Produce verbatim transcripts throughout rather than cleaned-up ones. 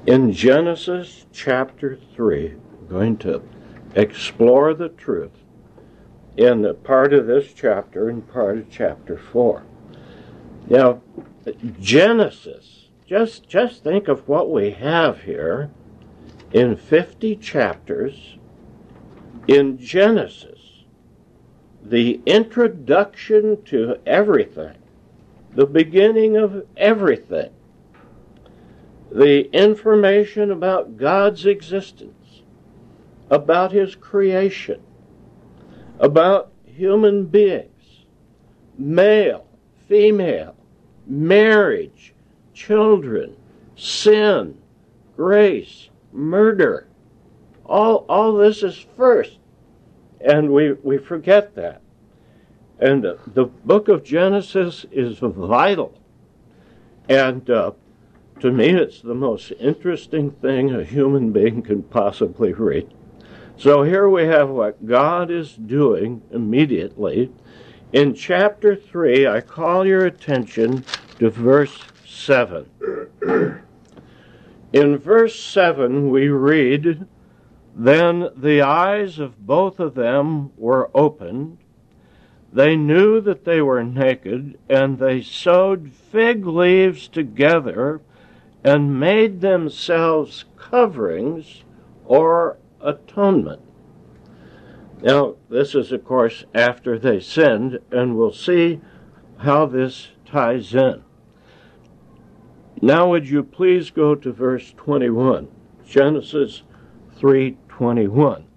In Genesis chapter three, we're going to explore the truth in part of this chapter and part of chapter four. Now, Genesis, just, just think of what we have here in fifty chapters. In Genesis, the introduction to everything, the beginning of everything, the information about God's existence, about His creation, about human beings, male, female, marriage, children, sin, grace, murder. All, all this is first, and we, we forget that. And uh, the book of Genesis is vital, and uh, to me it's the most interesting thing a human being can possibly read. So here we have what God is doing immediately. In chapter three, I call your attention to verse seven. In verse seven, we read, "Then the eyes of both of them were opened. They knew that they were naked, and they sewed fig leaves together and made themselves coverings or atonement." Now, this is, of course, after they sinned, and we'll see how this ties in. Now, would you please go to verse twenty-one, Genesis three twenty-one.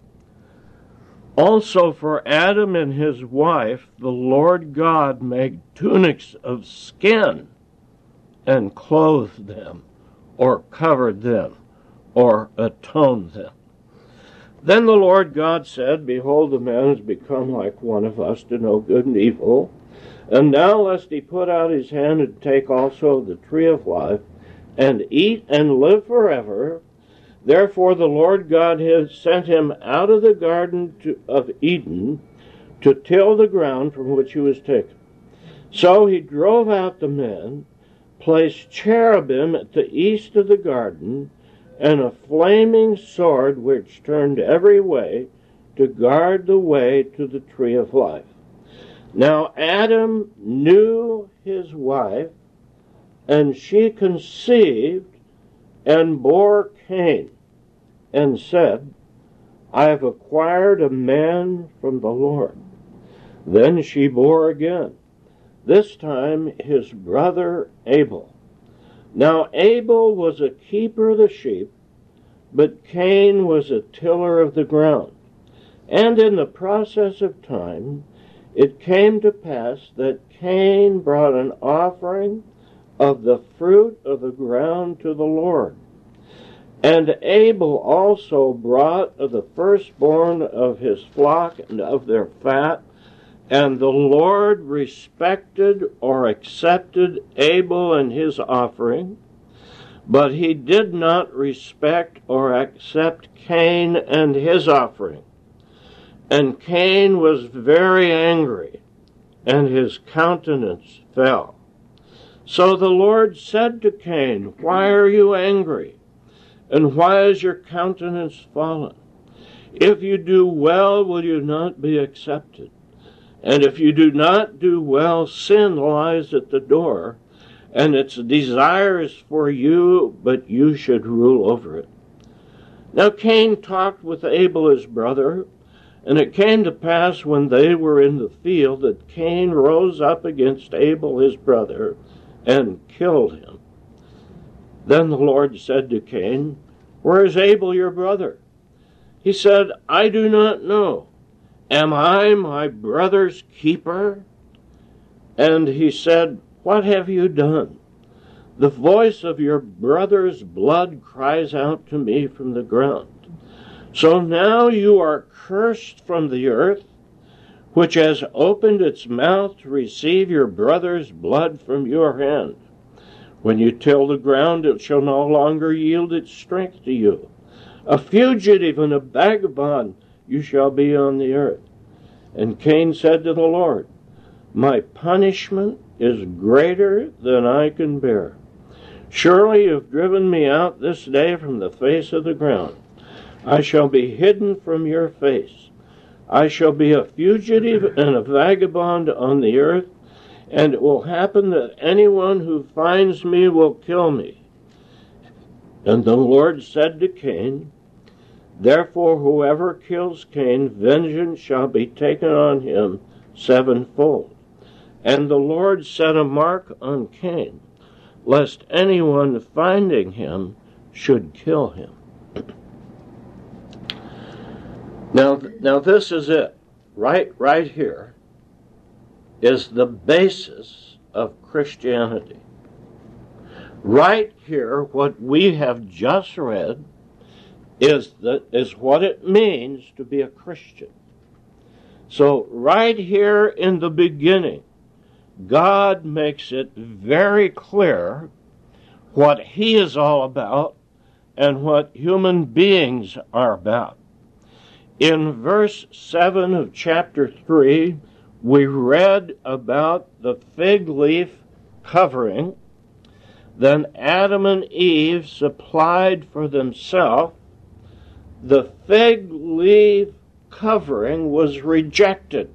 "Also for Adam and his wife, the Lord God made tunics of skin and clothed them, or covered them, or atoned them. Then the Lord God said, Behold, the man has become like one of us to know good and evil. And now lest he put out his hand and take also the tree of life, and eat and live forever. Therefore the Lord God has sent him out of the garden to, of Eden to till the ground from which he was taken. So he drove out the man, placed cherubim at the east of the garden, and a flaming sword which turned every way to guard the way to the tree of life. Now Adam knew his wife, and she conceived and bore Cain, and said, I have acquired a man from the Lord. Then she bore again, this time his brother Abel. Now Abel was a keeper of the sheep, but Cain was a tiller of the ground. And in the process of time, it came to pass that Cain brought an offering of the fruit of the ground to the Lord. And Abel also brought of the firstborn of his flock and of their fat. And the Lord respected or accepted Abel and his offering, but he did not respect or accept Cain and his offering. And Cain was very angry, and his countenance fell. So the Lord said to Cain, Why are you angry? And why is your countenance fallen? If you do well, will you not be accepted? And if you do not do well, sin lies at the door, and its desire is for you, but you should rule over it. Now Cain talked with Abel his brother, and it came to pass when they were in the field that Cain rose up against Abel his brother and killed him. Then the Lord said to Cain, Where is Abel your brother? He said, I do not know. Am I my brother's keeper? And he said, What have you done? The voice of your brother's blood cries out to me from the ground. So now you are cursed from the earth, which has opened its mouth to receive your brother's blood from your hand. When you till the ground, it shall no longer yield its strength to you. A fugitive and a vagabond you shall be on the earth. And Cain said to the Lord, My punishment is greater than I can bear. Surely you have driven me out this day from the face of the ground. I shall be hidden from your face. I shall be a fugitive and a vagabond on the earth, and it will happen that anyone who finds me will kill me. And the Lord said to Cain, Therefore whoever kills Cain, vengeance shall be taken on him sevenfold. And the Lord set a mark on Cain, lest anyone finding him should kill him. Now, now this is it. Right, right here is the basis of Christianity. Right here, what we have just read is the, is what it means to be a Christian. So right here in the beginning, God makes it very clear what He is all about and what human beings are about. In verse seven of chapter three, we read about the fig leaf covering. Then Adam and Eve supplied for themselves. The fig leaf covering was rejected,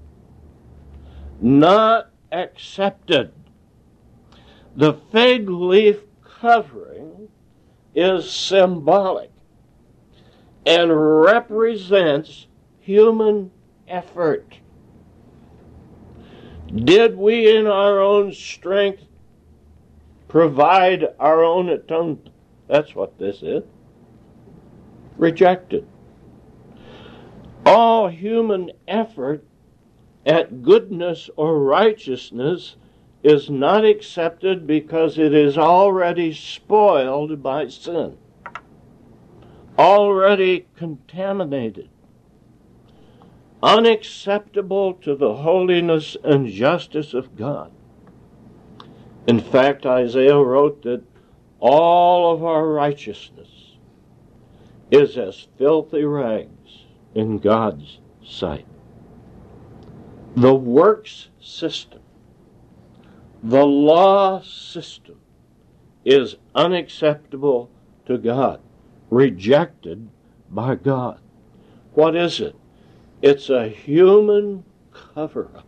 not accepted. The fig leaf covering is symbolic and represents human effort. Did we in our own strength provide our own atonement? That's what this is. Rejected. All human effort at goodness or righteousness is not accepted because it is already spoiled by sin, already contaminated, unacceptable to the holiness and justice of God. In fact, Isaiah wrote that all of our righteousness is as filthy rags in God's sight. The works system, the law system, is unacceptable to God, rejected by God. What is it? It's a human cover-up,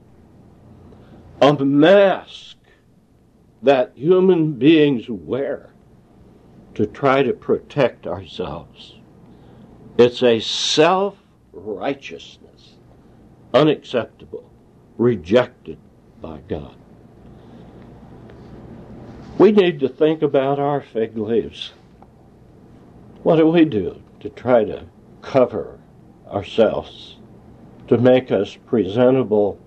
a mask that human beings wear to try to protect ourselves. It's a self-righteousness, unacceptable, rejected by God. We need to think about our fig leaves. What do we do to try to cover ourselves, to make us presentable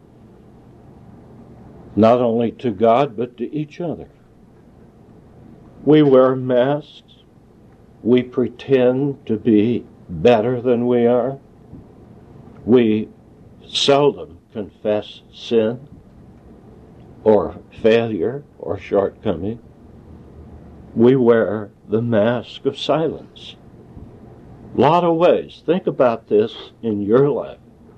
not only to God but to each other? We wear masks. We pretend to be better than we are. We seldom confess sin or failure or shortcoming. We wear the mask of silence. A lot of ways. Think about this in your life.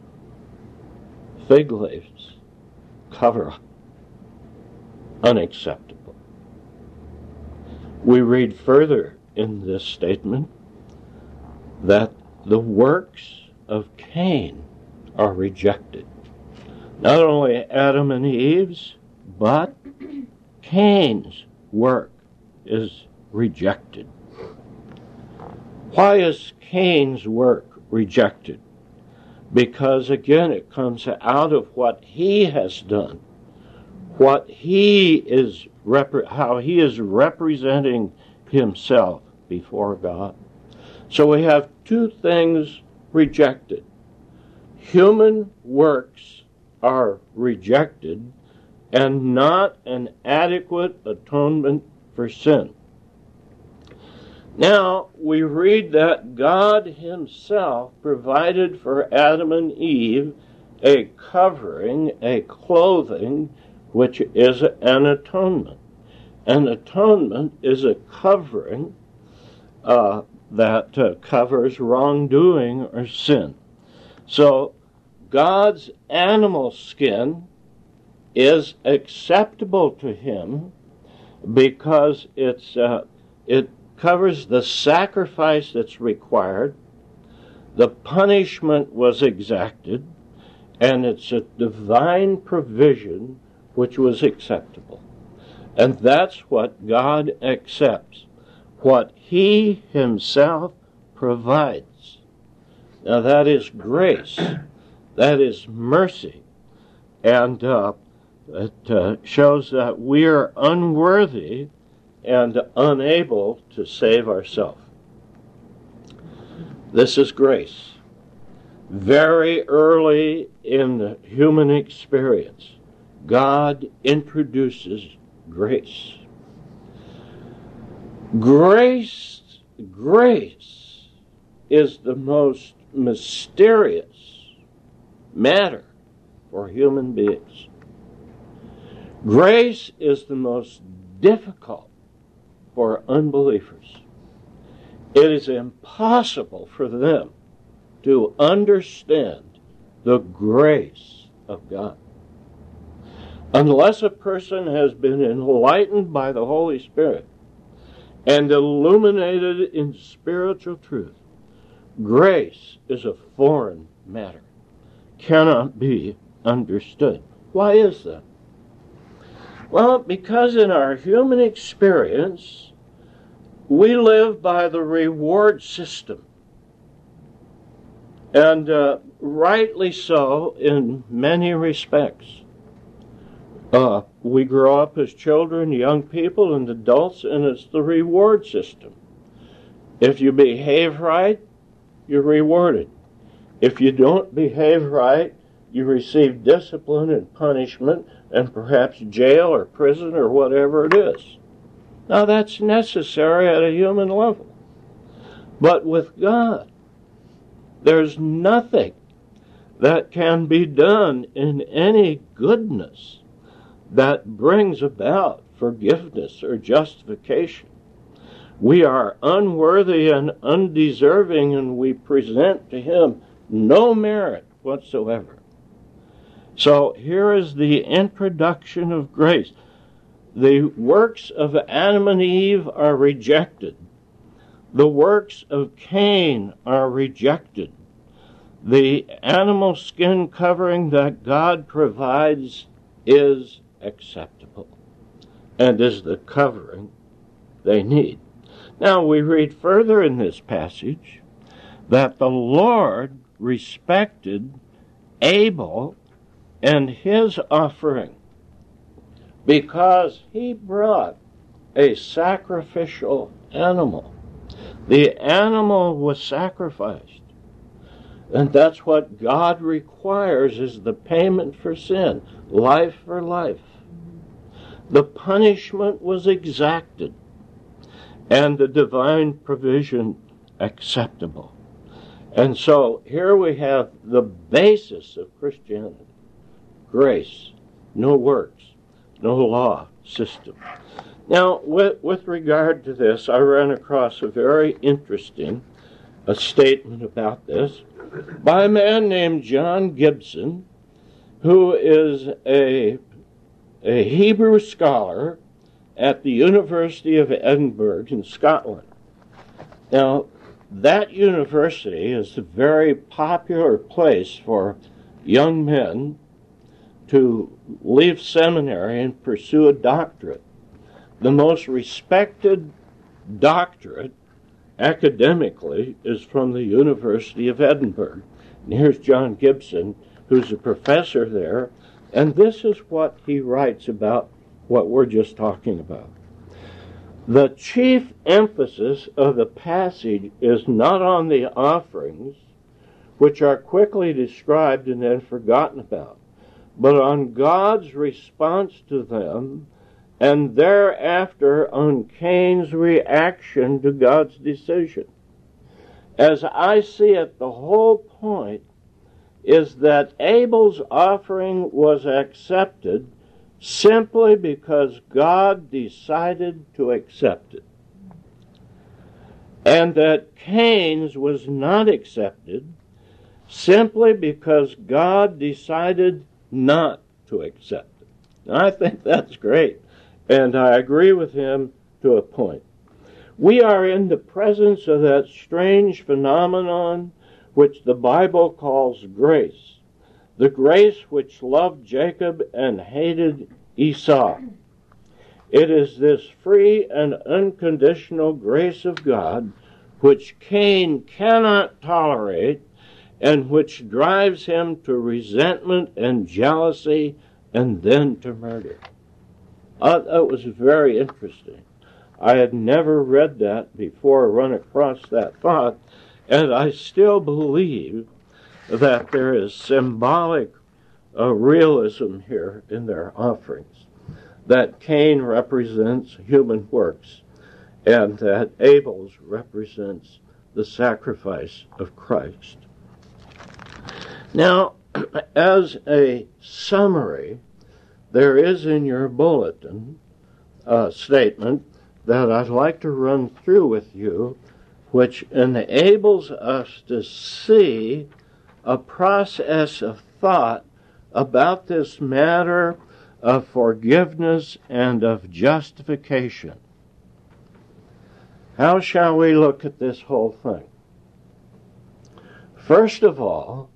Fig leaves, cover up, unacceptable. We read further in this statement that the works of Cain are rejected. Not only Adam and Eve's, but Cain's work is rejected. Why is Cain's work rejected? Because, again, it comes out of what he has done, what he is, rep- how he is representing himself before God. So we have two things rejected. Human works are rejected, and not an adequate atonement for sin. Now, we read that God himself provided for Adam and Eve a covering, a clothing, which is an atonement. An atonement is a covering uh, that uh, covers wrongdoing or sin. So, God's animal skin is acceptable to him, because it's uh, it covers the sacrifice that's required, the punishment was exacted, and it's a divine provision which was acceptable. And that's what God accepts, what He Himself provides. Now that is grace, that is mercy, and uh, it uh, shows that we are unworthy and unable to save ourselves. This is grace. Very early in the human experience, God introduces grace. Grace, grace is the most mysterious matter for human beings. Grace is the most difficult for unbelievers. It is impossible for them to understand the grace of God. Unless a person has been enlightened by the Holy Spirit and illuminated in spiritual truth, grace is a foreign matter, cannot be understood. Why is that? Well, because in our human experience, we live by the reward system. And uh, rightly so in many respects. Uh, we grow up as children, young people, and adults, and it's the reward system. If you behave right, you're rewarded. If you don't behave right, you receive discipline and punishment and perhaps jail or prison or whatever it is. Now that's necessary at a human level. But with God, there's nothing that can be done in any goodness that brings about forgiveness or justification. We are unworthy and undeserving, and we present to Him no merit whatsoever. So here is the introduction of grace. The works of Adam and Eve are rejected. The works of Cain are rejected. The animal skin covering that God provides is acceptable and is the covering they need. Now we read further in this passage that the Lord respected Abel and his offering because he brought a sacrificial animal. The animal was sacrificed. And that's what God requires, is the payment for sin, life for life. The punishment was exacted, and the divine provision acceptable. And so here we have the basis of Christianity. Grace, no works, no law system. Now, with, with regard to this, I ran across a very interesting a statement about this by a man named John Gibson, who is a, a Hebrew scholar at the University of Edinburgh in Scotland. Now, that university is a very popular place for young men to leave seminary and pursue a doctorate. The most respected doctorate academically is from the University of Edinburgh. And here's John Gibson, who's a professor there, and this is what he writes about what we're just talking about. The chief emphasis of the passage is not on the offerings, which are quickly described and then forgotten about, but on God's response to them, and thereafter on Cain's reaction to God's decision. As I see it, the whole point is that Abel's offering was accepted simply because God decided to accept it, and that Cain's was not accepted simply because God decided not to accept it. And I think that's great. And I agree with him to a point. We are in the presence of that strange phenomenon which the Bible calls grace. The grace which loved Jacob and hated Esau. It is this free and unconditional grace of God which Cain cannot tolerate and which drives him to resentment and jealousy and then to murder. Uh, that was very interesting. I had never read that before, run across that thought, and I still believe that there is symbolic uh, realism here in their offerings, that Cain represents human works, and that Abel's represents the sacrifice of Christ. Now, as a summary, there is in your bulletin a statement that I'd like to run through with you, which enables us to see a process of thought about this matter of forgiveness and of justification. How shall we look at this whole thing? First of all,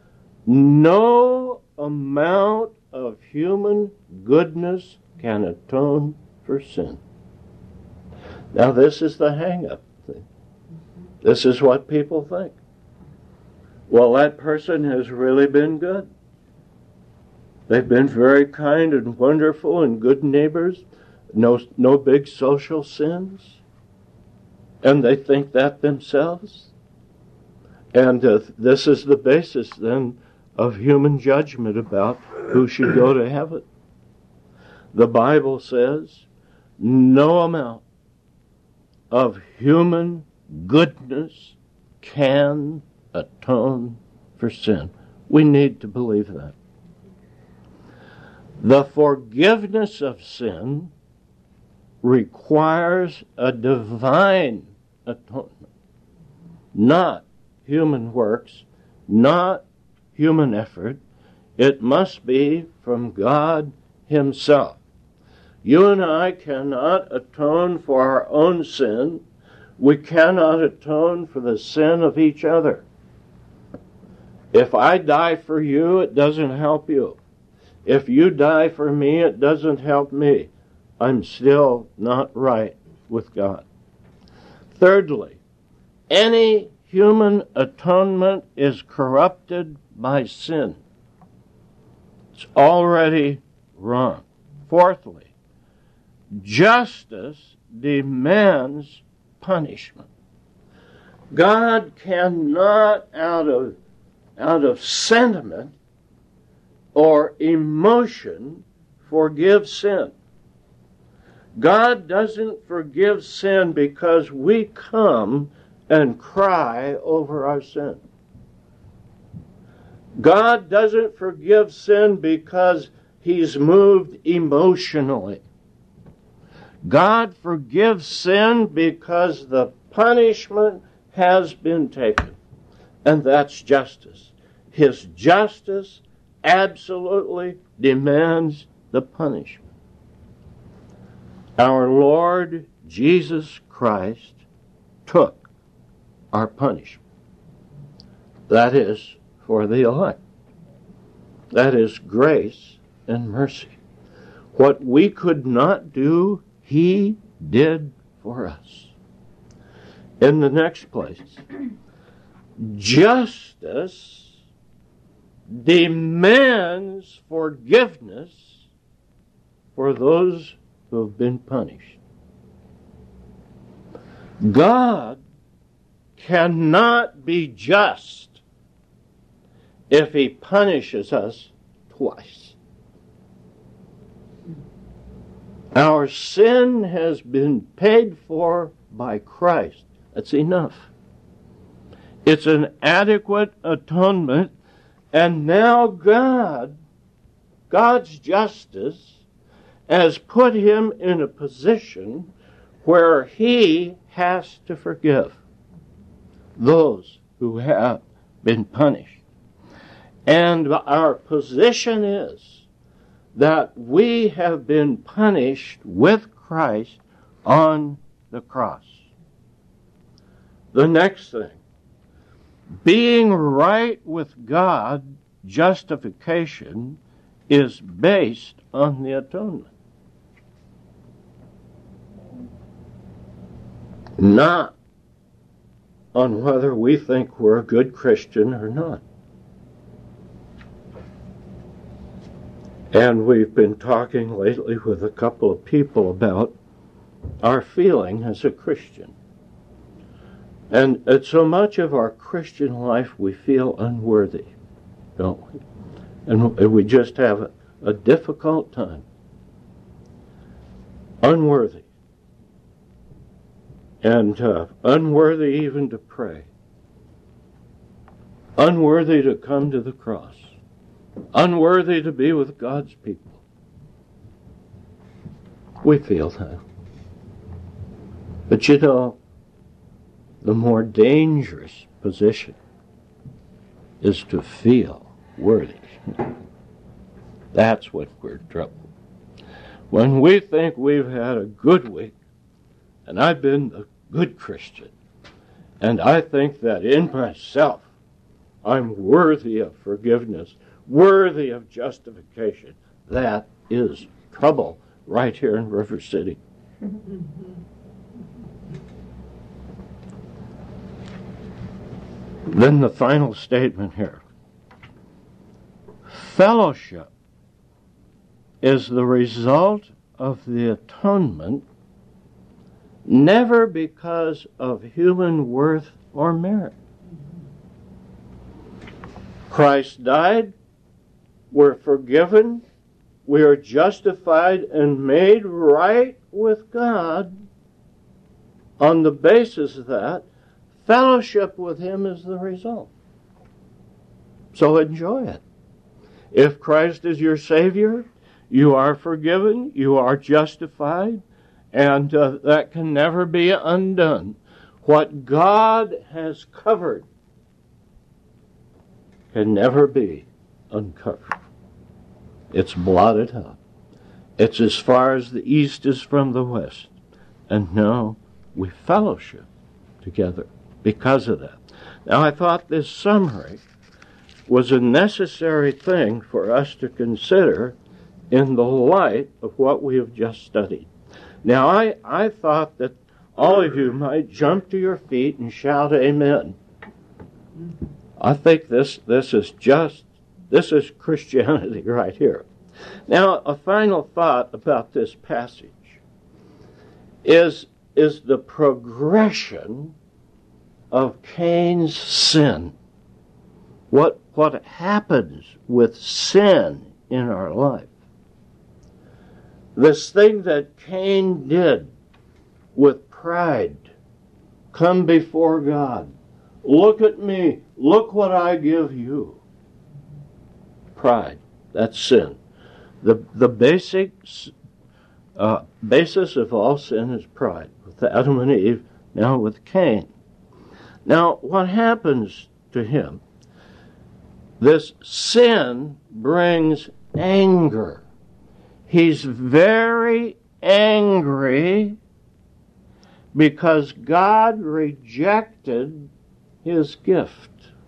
no amount of human goodness can atone for sin. Now, this is the hang-up thing. This is what people think. Well, that person has really been good. They've been very kind and wonderful and good neighbors. No, no big social sins. And they think that themselves. And uh, this is the basis, then, of human judgment about who should go to heaven. The Bible says, no amount of human goodness can atone for sin. We need to believe that. The forgiveness of sin requires a divine atonement, not human works, not human effort. It must be from God Himself. You and I cannot atone for our own sin. We cannot atone for the sin of each other. If I die for you, it doesn't help you. If you die for me, it doesn't help me. I'm still not right with God. Thirdly, any human atonement is corrupted by sin. It's already wrong. Fourthly, justice demands punishment. God cannot, out of, out of sentiment or emotion, forgive sin. God doesn't forgive sin because we come and cry over our sin. God doesn't forgive sin because He's moved emotionally. God forgives sin because the punishment has been taken. And that's justice. His justice absolutely demands the punishment. Our Lord Jesus Christ took our punishment. That is for the elect. That is grace and mercy. What we could not do, He did for us. In the next place, justice demands forgiveness for those who have been punished. God cannot be just if He punishes us twice. Our sin has been paid for by Christ. That's enough. It's an adequate atonement, and now God, God's justice, has put Him in a position where He has to forgive those who have been punished. And our position is that we have been punished with Christ on the cross. The next thing, being right with God, justification, is based on the atonement. Not on whether we think we're a good Christian or not. And we've been talking lately with a couple of people about our feeling as a Christian. And at so much of our Christian life we feel unworthy, don't we? And we just have a, a difficult time. Unworthy. And uh, unworthy even to pray. Unworthy to come to the cross. Unworthy to be with God's people. We feel that. But you know, the more dangerous position is to feel worthy. That's when we're in trouble. When we think we've had a good week, and I've been a good Christian, and I think that in myself I'm worthy of forgiveness, worthy of justification, that is trouble right here in River City. Then the final statement here. Fellowship is the result of the atonement, never because of human worth or merit. Christ died, we're forgiven, we are justified and made right with God. On the basis of that, fellowship with Him is the result. So enjoy it. If Christ is your Savior, you are forgiven, you are justified, and uh, that can never be undone. What God has covered can never be uncovered. It's blotted out. It's as far as the east is from the west. And now we fellowship together because of that. Now I thought this summary was a necessary thing for us to consider in the light of what we have just studied. Now I, I thought that all of you might jump to your feet and shout amen. I think this this is just, this is Christianity right here. Now, a final thought about this passage is, is the progression of Cain's sin. What, what happens with sin in our life. This thing that Cain did with pride, come before God, look at me, look what I give you. Pride, that's sin. The, the basic uh, basis of all sin is pride, with Adam and Eve, now with Cain. Now, what happens to him? This sin brings anger. He's very angry because God rejected his gift.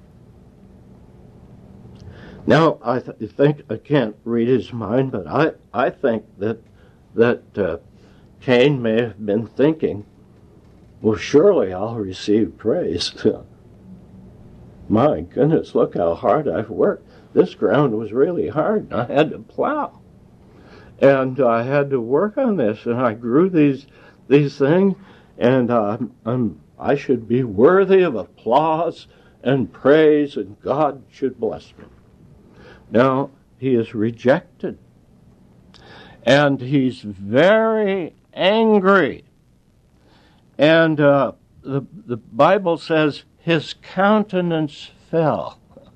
Now, I th- think, I can't read his mind, but I, I think that, that uh, Cain may have been thinking, well, surely I'll receive praise. My goodness, look how hard I've worked. This ground was really hard, and I had to plow. And I had to work on this, and I grew these these things, and uh, I'm, I should be worthy of applause and praise, and God should bless me. Now, he is rejected, and he's very angry. And uh, the, the Bible says his countenance fell.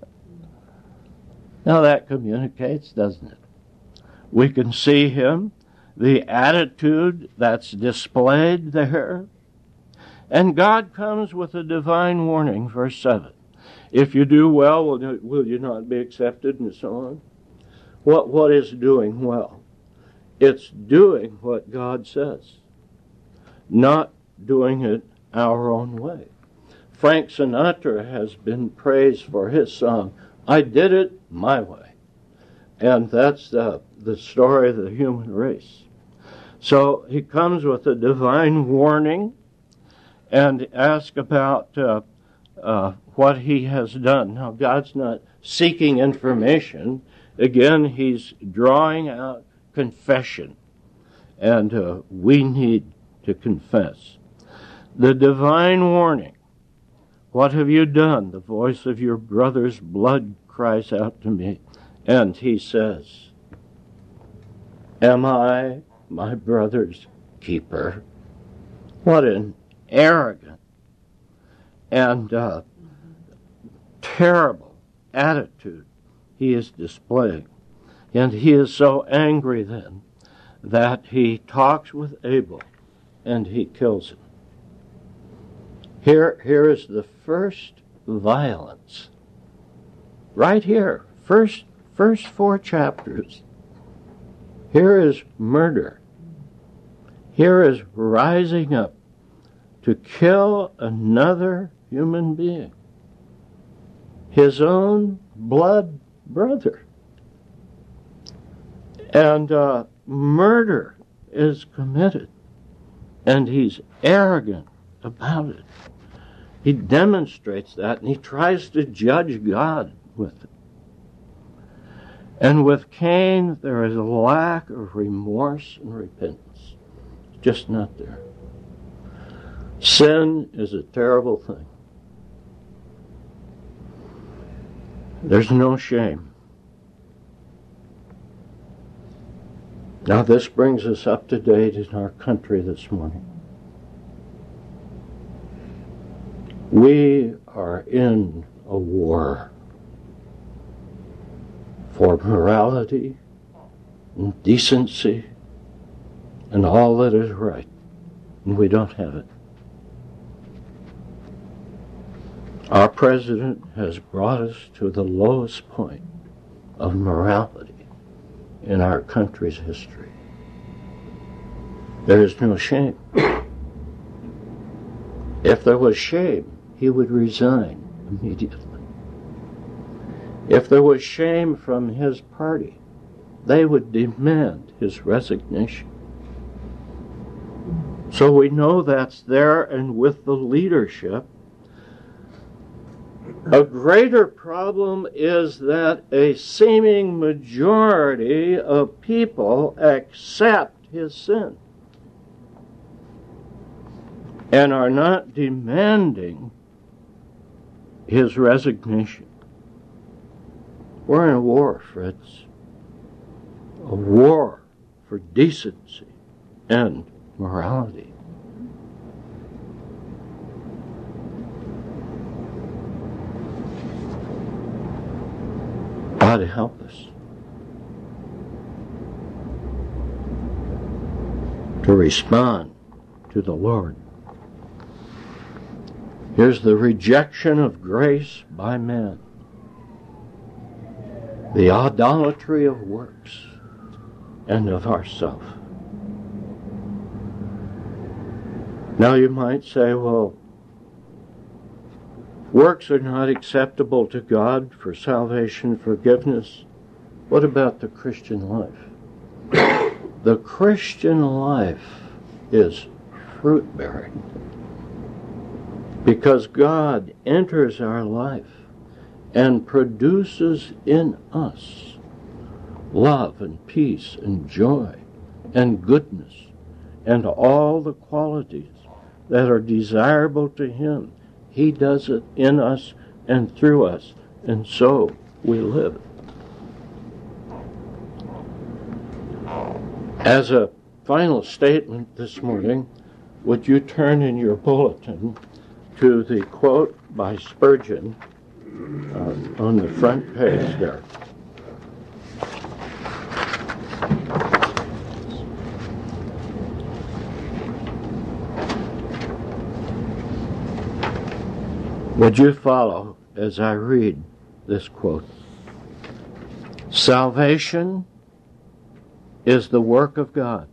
Now that communicates, doesn't it? We can see him, the attitude that's displayed there. And God comes with a divine warning, verse seven. If you do well, will you, will you not be accepted, and so on? what, what is doing well? It's doing what God says, not doing it our own way. Frank Sinatra has been praised for his song, I Did It My Way. And that's the, the story of the human race. So he comes with a divine warning and asks about uh, uh, what he has done. Now, God's not seeking information. Again, he's drawing out confession. And uh, we need to confess. The divine warning. What have you done? The voice of your brother's blood cries out to me. And he says, am I my brother's keeper? What an arrogant and uh, terrible attitude he is displaying. And he is so angry then that he talks with Abel and he kills him. Here, here is the first violence. Right here, first, first four chapters. Here is murder. Here is rising up to kill another human being. His own blood brother. And uh, murder is committed. And he's arrogant about it. He demonstrates that, and he tries to judge God with it. And with Cain, there is a lack of remorse and repentance. It's just not there. Sin is a terrible thing. There's no shame. Now this brings us up to date in our country this morning. We are in a war for morality and decency and all that is right, and we don't have it. Our president has brought us to the lowest point of morality in our country's history. There is no shame. If there was shame, he would resign immediately. If there was shame from his party, they would demand his resignation. So we know that's there, and with the leadership, a greater problem is that a seeming majority of people accept his sin and are not demanding his resignation. We're in a war, friends. A war for decency and morality. God help us to respond to the Lord. Here's the rejection of grace by man, the idolatry of works and of ourself. Now you might say, well, works are not acceptable to God for salvation, forgiveness. What about the Christian life? The Christian life is fruit-bearing because God enters our life and produces in us love and peace and joy and goodness and all the qualities that are desirable to Him. He does it in us and through us, and so we live. As a final statement this morning, would you turn in your bulletin to the quote by Spurgeon uh, on the front page there. Would you follow as I read this quote? Salvation is the work of God.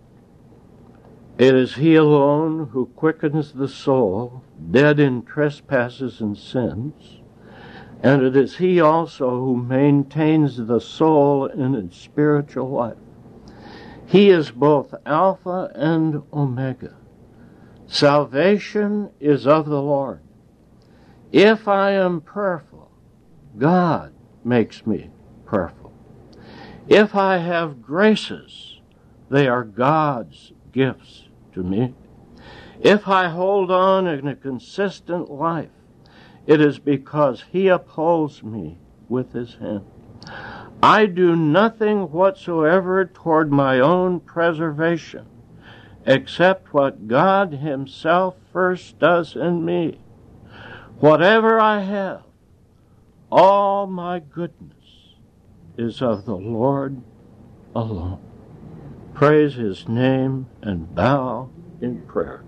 It is He alone who quickens the soul, dead in trespasses and sins, and it is He also who maintains the soul in its spiritual life. He is both Alpha and Omega. Salvation is of the Lord. If I am prayerful, God makes me prayerful. If I have graces, they are God's gifts to me. If I hold on in a consistent life, it is because He upholds me with His hand. I do nothing whatsoever toward my own preservation, except what God Himself first does in me. Whatever I have, all my goodness is of the Lord alone. Praise His name and bow in prayer.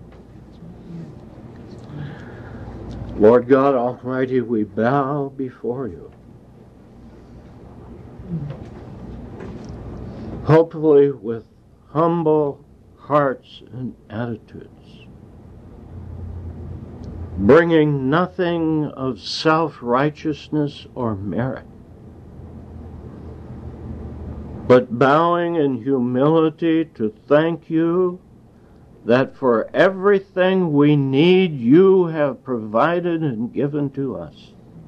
Lord God Almighty, we bow before You. Hopefully with humble hearts and attitudes, bringing nothing of self-righteousness or merit, but bowing in humility to thank You that for everything we need You have provided and given to us,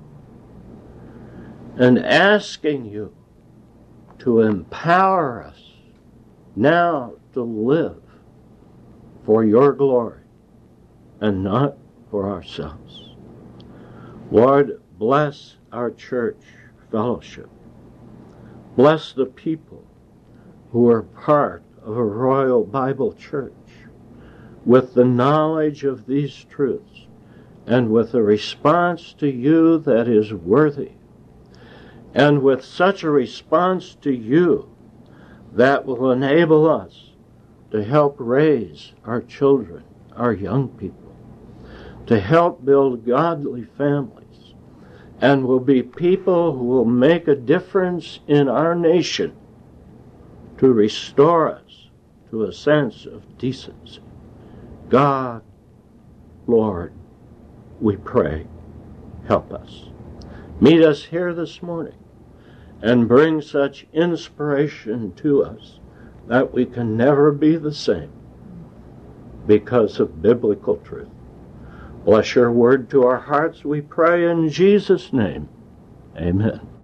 and asking You to empower us now to live for Your glory and not for ourselves. Lord, bless our church fellowship. Bless the people who are part of a Royal Bible Church with the knowledge of these truths and with a response to You that is worthy, and with such a response to You that will enable us to help raise our children, our young people, to help build godly families, and will be people who will make a difference in our nation to restore us to a sense of decency. God, Lord, we pray, help us. Meet us here this morning and bring such inspiration to us that we can never be the same because of biblical truth. Bless Your word to our hearts, we pray in Jesus' name. Amen.